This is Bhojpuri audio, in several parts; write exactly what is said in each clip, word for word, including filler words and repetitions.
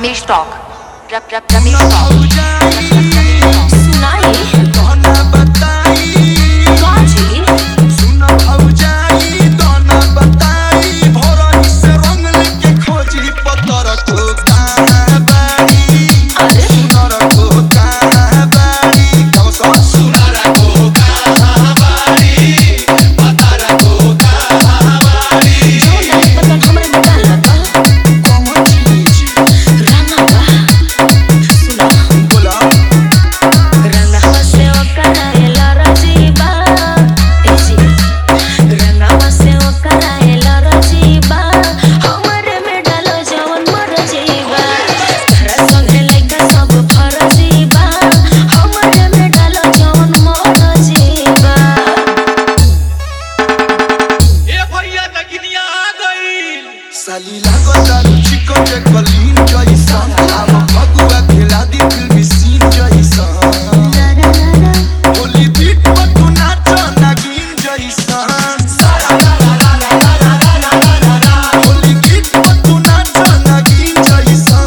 Ramesh Talk. Ramesh Talk. सुनाई दोना बताई काजी सुना भौजाई दोना बताई भोरनी से रंग लेके खोजी पतर को कहाँ बाड़ी अरे सुनर को कहाँ बाड़ी कब सो सुनर को कहाँ बाड़ी पतर को कहाँ बाड़ी जो नहीं पता हमरे में डाल लगा कौन चीज रंगा बा सुना बोला रंगा से ओकरा एला रजीबा एजी रंगा से ओकरा एला रजीबा हमरे में डालो जवन मर जीवा तोरा संगे लइका सब फरजीबा हमरे में डालो जवन मर जीवा ए भैया नगिनिया आ गई। साली लागो तारू चिको जे कलीन जैसा आम फगुआ खेला दी फिल्मी सीन जैसा होली बीट पर तू नाच नागिन जैसा होली बीट पर तू नाच नागिन जैसा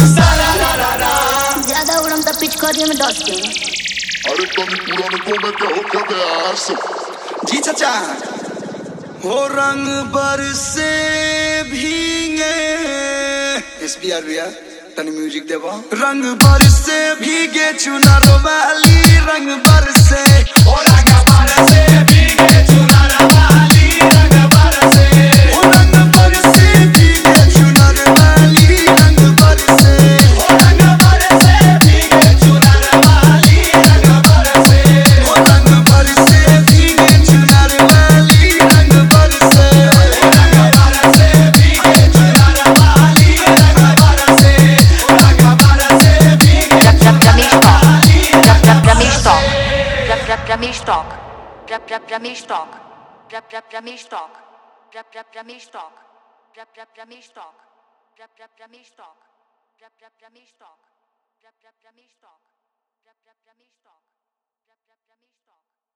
ज्यादा उड़म त पिच करिए में डस के अरे कमी पुराने को मैं क्या हो क्या प्यास जी चाचा हो रंग बरसे भीगे एसबीआर भैया तनी म्यूजिक देबो रंग बरसे भीगे चुनर वाली रंग बरसे ओ रंग बरसे भीगे चुनर वाली रंग बरसे ओ रंग बरसे भीगे चुनर वाली रंग बरसे ओ रंग बरसे भीगे चुनर वाली रंग बरसे ओ रंग बरसे भीगे चुनर वाली रंग बरसे ओ रंग बरसे भीगे चुनर वाली रंग बरसे ओ रंग बरसे भीगे Ramesh Talk. Ramesh Talk. Ramesh Talk. Ramesh Talk. Ramesh Talk. Ramesh Talk. Ramesh Talk. Ramesh Talk. Ramesh Talk. Ramesh Talk. Ramesh Talk. Ramesh Talk. Ramesh Talk.